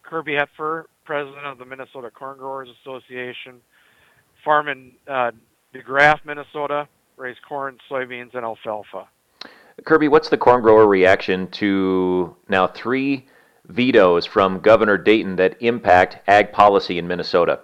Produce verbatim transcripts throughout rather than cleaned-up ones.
Kirby Hetfer, president of the Minnesota Corn Growers Association. Farm in uh, DeGraff, Minnesota, raise corn, soybeans, and alfalfa. Kirby, what's the corn grower reaction to now three vetoes from Governor Dayton that impact ag policy in Minnesota?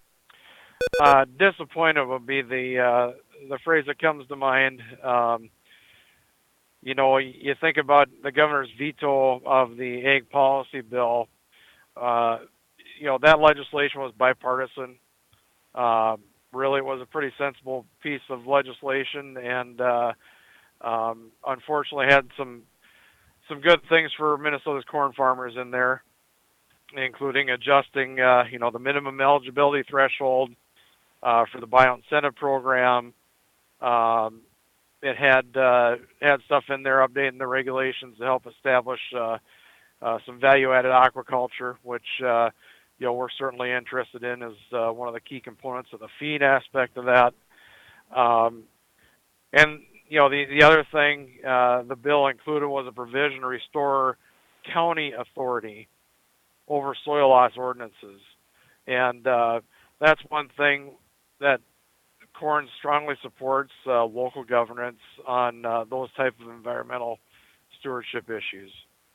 Uh, disappointed would be the uh, the phrase that comes to mind. Um, you know, you think about the governor's veto of the ag policy bill. Uh, you know, that legislation was bipartisan. Uh, really, it was a pretty sensible piece of legislation, and uh, um, unfortunately had some some good things for Minnesota's corn farmers in there, including adjusting, uh, you know, the minimum eligibility threshold uh, for the buyout incentive program. Um, it had uh, had stuff in there updating the regulations to help establish uh, uh, some value-added aquaculture, which uh, you know we're certainly interested in as uh, one of the key components of the feed aspect of that. Um, and you know the the other thing uh, the bill included was a provision to restore county authority over soil loss ordinances, and uh, that's one thing that Corn strongly supports uh, local governance on uh, those type of environmental stewardship issues.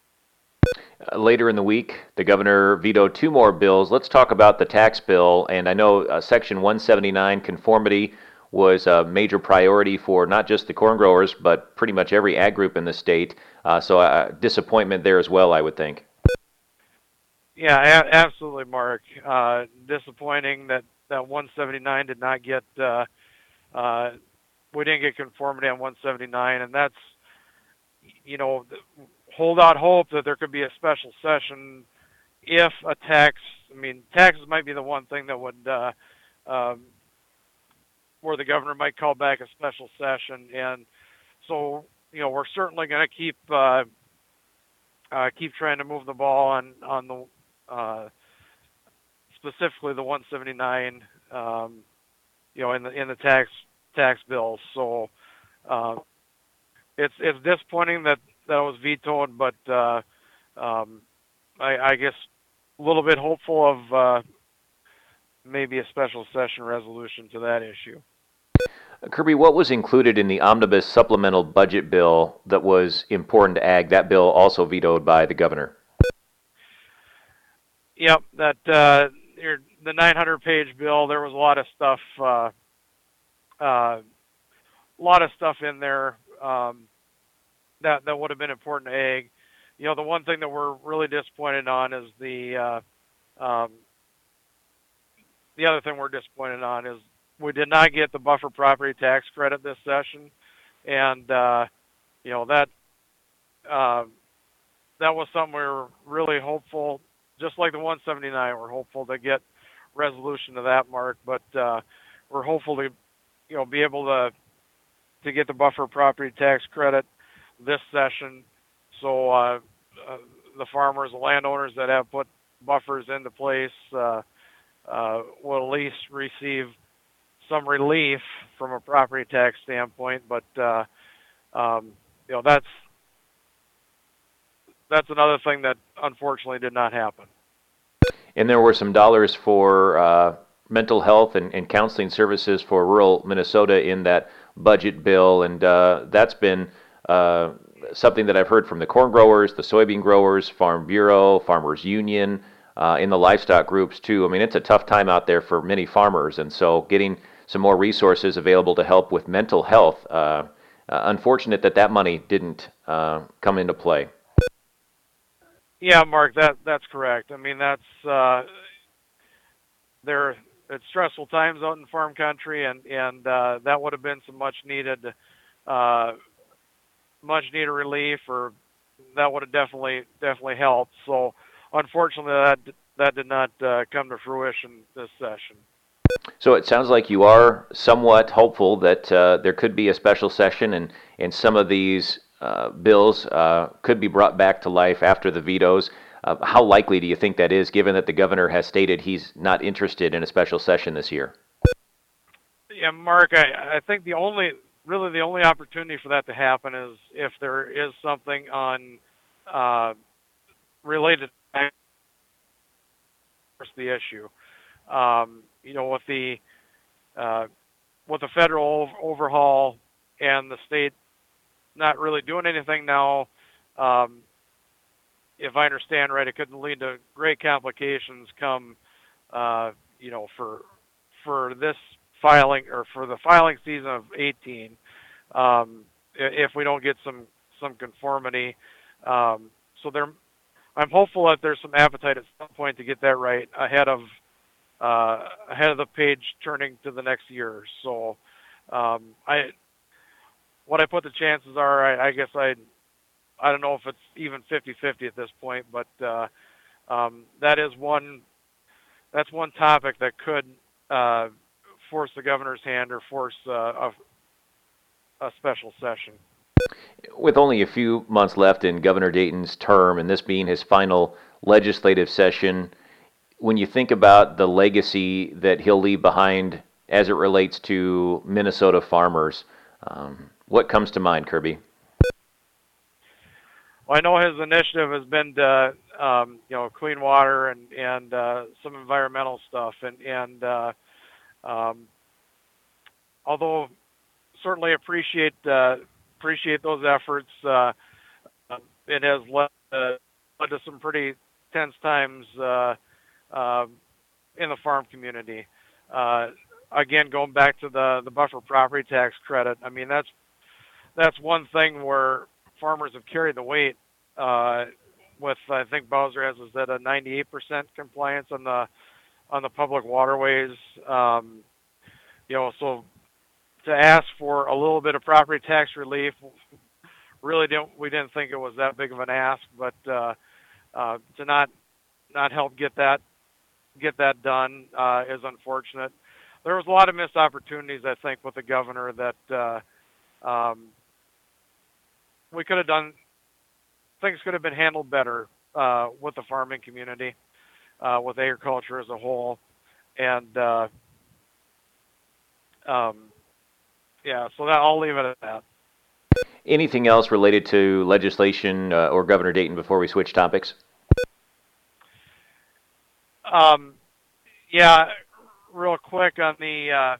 Uh, later in the week, the governor vetoed two more bills. Let's talk about the tax bill. And I know uh, Section one seventy-nine conformity was a major priority for not just the corn growers, but pretty much every ag group in the state. Uh, so uh, disappointment there as well, I would think. Yeah, a- absolutely, Mark. Uh, disappointing that, that one seventy-nine did not get, uh, uh, we didn't get conformity on one seventy-nine, and that's, you know, hold out hope that there could be a special session if a tax, I mean, taxes might be the one thing that would, uh, um, where the governor might call back a special session. And so, you know, we're certainly going to keep, uh, uh, keep trying to move the ball on, on the, uh, specifically the one seventy-nine, um, you know, in the, in the tax, tax bills. So, uh, it's, it's disappointing that, that was vetoed, but, uh, um, I, I guess a little bit hopeful of, uh, maybe a special session resolution to that issue. Kirby, what was included in the omnibus supplemental budget bill that was important to ag? That bill also vetoed by the governor. Yep, that uh, the nine hundred page bill. There was a lot of stuff, uh, uh, a lot of stuff in there um, that that would have been important to ag. You know, the one thing that we're really disappointed on is the uh, um, the other thing we're disappointed on is we did not get the buffer property tax credit this session, and uh, you know that uh, that was something we were really hopeful. Just like the one seventy-nine, we're hopeful to get resolution to that, Mark. But uh, we're hopeful to, you know, be able to to get the buffer property tax credit this session, so uh, uh, the farmers, the landowners that have put buffers into place uh, uh, will at least receive some relief from a property tax standpoint. But uh, um, you know, that's that's another thing that unfortunately did not happen. And there were some dollars for uh, mental health and, and counseling services for rural Minnesota in that budget bill, and uh, that's been uh, something that I've heard from the corn growers, the soybean growers, Farm Bureau, Farmers Union, uh, in the livestock groups too. I mean, it's a tough time out there for many farmers, and so getting some more resources available to help with mental health. Uh, uh, unfortunate that that money didn't uh, come into play. Yeah, Mark, that that's correct. I mean, that's uh, there. It's stressful times out in farm country, and and uh, that would have been some much needed, uh, much needed relief, or that would have definitely definitely helped. So, unfortunately, that that did not uh, come to fruition this session. So it sounds like you are somewhat hopeful that uh, there could be a special session, and and some of these Uh, bills uh, could be brought back to life after the vetoes. Uh, how likely do you think that is, given that the governor has stated he's not interested in a special session this year? Yeah, Mark, I, I think the only, really the only opportunity for that to happen is if there is something on uh, related the issue. Um, you know, with the uh, with the federal overhaul and the state not really doing anything now, um, if I understand right, it could lead to great complications come, uh, you know, for for this filing or for the filing season of eighteen, um, if we don't get some some conformity. Um, so there, I'm hopeful that there's some appetite at some point to get that right ahead of uh, ahead of the page turning to the next year. So, um, I what I put the chances are, I, I guess I I don't know if it's even fifty-fifty at this point, but uh, um, that is one that's one topic that could uh, force the governor's hand or force uh, a, a special session. With only a few months left in Governor Dayton's term, and this being his final legislative session, when you think about the legacy that he'll leave behind as it relates to Minnesota farmers, um, what comes to mind, Kirby? Well, I know his initiative has been to, um, you know, clean water and and uh, some environmental stuff, and and uh, um, although certainly appreciate uh, appreciate those efforts, uh, it has led, uh, led to some pretty tense times uh, uh, in the farm community. Uh, again, going back to the the buffer property tax credit, I mean that's that's one thing where farmers have carried the weight uh, with, I think Bowser has is at a ninety-eight percent compliance on the on the public waterways. Um, you know, so to ask for a little bit of property tax relief, really didn't we didn't think it was that big of an ask, but uh, uh, to not not help get that get that done uh, is unfortunate. There was a lot of missed opportunities, I think, with the governor that. Uh, um, we could have done, things could have been handled better uh, with the farming community, uh, with agriculture as a whole. And, uh, um, yeah, so that, I'll leave it at that. Anything else related to legislation uh, or Governor Dayton before we switch topics? Um, yeah, real quick on the,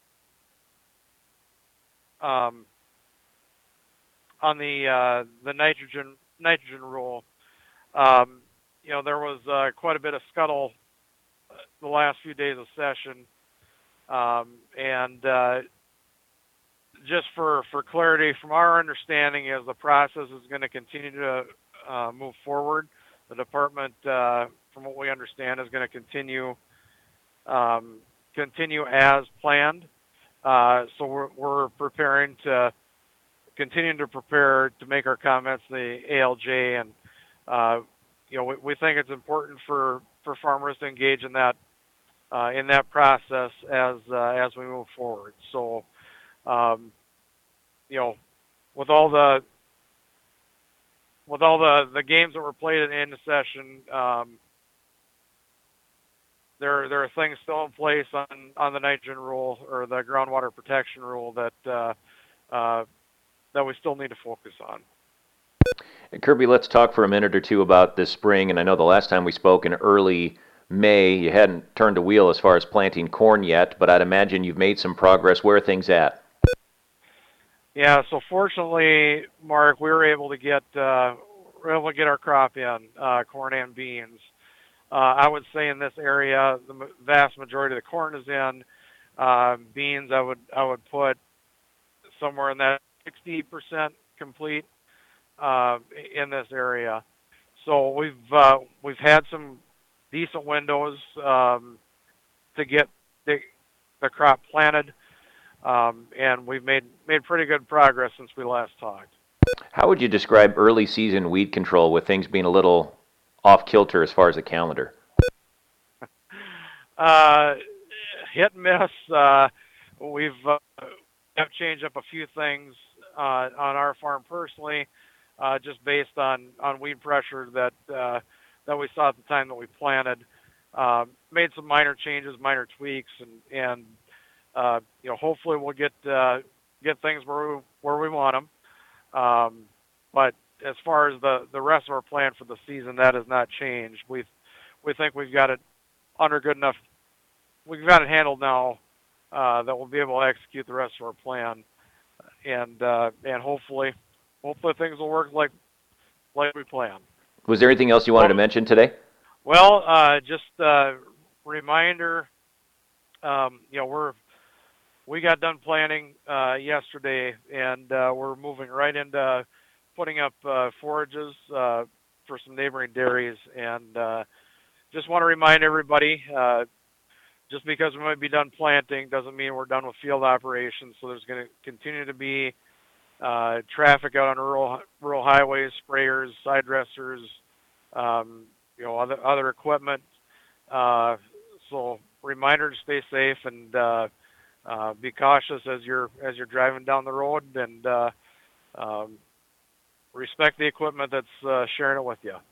uh, um, on the uh, the nitrogen nitrogen rule, um, you know, there was uh, quite a bit of scuttle the last few days of session, um, and uh, just for for clarity, from our understanding, is the process is going to continue to uh, move forward. The department, uh, from what we understand, is going to continue um, continue as planned. Uh, so we're we're preparing to. Continuing to prepare to make our comments to the A L J, and uh, you know we, we think it's important for, for farmers to engage in that uh, in that process as uh, as we move forward. So, um, you know, with all the with all the, the games that were played in the session, um, there there are things still in place on, on the nitrogen rule or the groundwater protection rule that. Uh, uh, that we still need to focus on. And Kirby, let's talk for a minute or two about this spring. And I know the last time we spoke in early May, you hadn't turned a wheel as far as planting corn yet, but I'd imagine you've made some progress. Where are things at? Yeah, so fortunately, Mark, we were able to get uh, we were able to get our crop in, uh, corn and beans. Uh, I would say in this area, the vast majority of the corn is in. Uh, beans, I would I would put somewhere in that sixty percent complete uh, in this area. So we've uh, we've had some decent windows um, to get the, the crop planted, um, and we've made made pretty good progress since we last talked. How would you describe early season weed control with things being a little off kilter as far as the calendar? uh, hit and miss. Uh, we've uh, have changed up a few things uh, on our farm personally, uh, just based on, on weed pressure that uh, that we saw at the time that we planted. Uh, made some minor changes, minor tweaks, and and uh, you know hopefully we'll get uh, get things where we, where we want them. Um, but as far as the, the rest of our plan for the season, that has not changed. We we think we've got it under good enough. We've got it handled now uh, that we'll be able to execute the rest of our plan, and uh, and hopefully, hopefully things will work like like we planned. Was there anything else you wanted well, to mention today? Well, uh, just a reminder. Um, you know, we're we got done planning uh, yesterday, and uh, we're moving right into putting up uh, forages uh, for some neighboring dairies. And uh, just want to remind everybody, uh, just because we might be done planting doesn't mean we're done with field operations. So there's going to continue to be uh, traffic out on rural rural highways, sprayers, side dressers, um, you know, other other equipment. Uh, so reminder to stay safe and uh, uh, be cautious as you're as you're driving down the road, and uh, um, respect the equipment that's uh, sharing it with you.